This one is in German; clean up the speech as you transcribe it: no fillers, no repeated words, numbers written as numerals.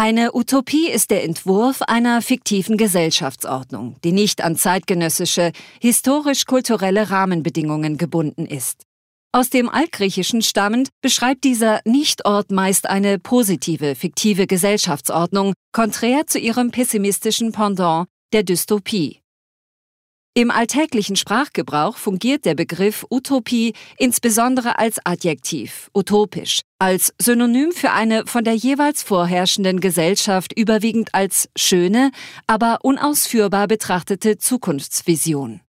Eine Utopie ist der Entwurf einer fiktiven Gesellschaftsordnung, die nicht an zeitgenössische, historisch-kulturelle Rahmenbedingungen gebunden ist. Aus dem Altgriechischen stammend beschreibt dieser Nichtort meist eine positive, fiktive Gesellschaftsordnung, konträr zu ihrem pessimistischen Pendant, der Dystopie. Im alltäglichen Sprachgebrauch fungiert der Begriff Utopie insbesondere als Adjektiv, utopisch, als Synonym für eine von der jeweils vorherrschenden Gesellschaft überwiegend als schöne, aber unausführbar betrachtete Zukunftsvision.